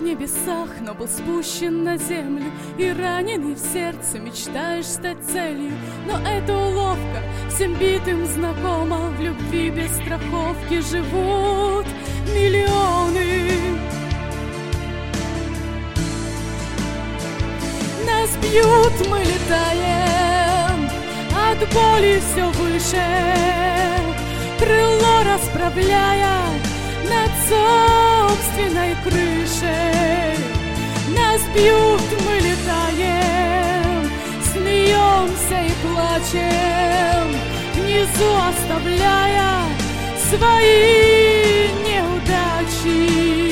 небесах, но был спущен на землю, и раненый в сердце мечтаешь стать целью. Но это уловка, всем битым знакома, в любви без страховки живут миллионы. Нас бьют, мы летаем, от боли все выше, крыло расправляя над собственной крышей. Нас бьют, мы летаем, смеемся и плачем, внизу оставляя свои неудачи.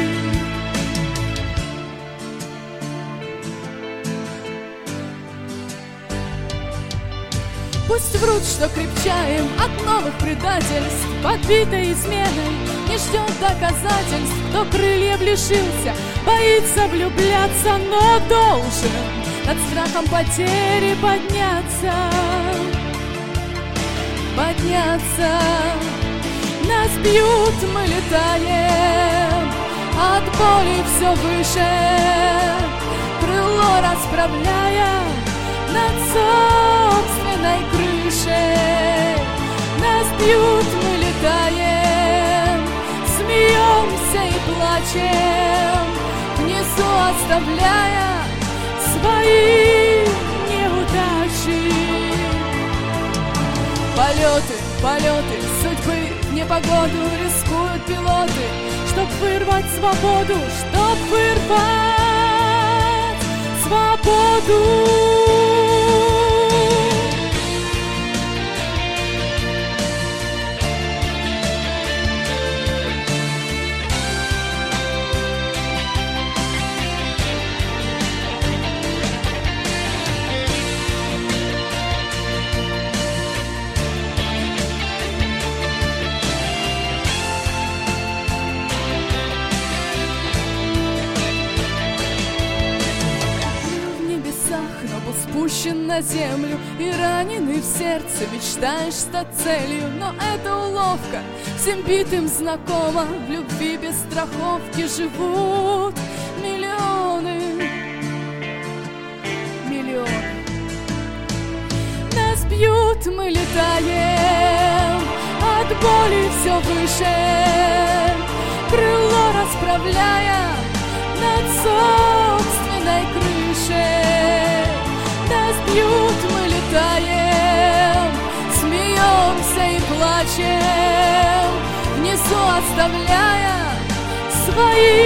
Пусть врут, что крепчаем от новых предательств, подбитой изменой не ждет доказательств. Кто крыльев лишился, боится влюбляться, но должен над страхом потери подняться. Подняться. Нас бьют, мы летаем, от боли все выше, крыло расправляя над собственной крышей. Нас бьют, мы летаем, смеемся и плачем, внизу оставляя свои неудачи. Полеты, полеты судьбы, непогоду рискуют пилоты, чтоб вырвать свободу, чтоб вырвать свободу. Но был спущен на землю, и раненый в сердце мечтаешь стать целью. Но это уловка, всем битым знакома, в любви без страховки живут миллионы. Миллионы. Нас бьют, мы летаем, от боли все выше, крыло расправляя над собственной крышей. Нас бьют, мы летаем, смеемся и плачем, внизу оставляя свои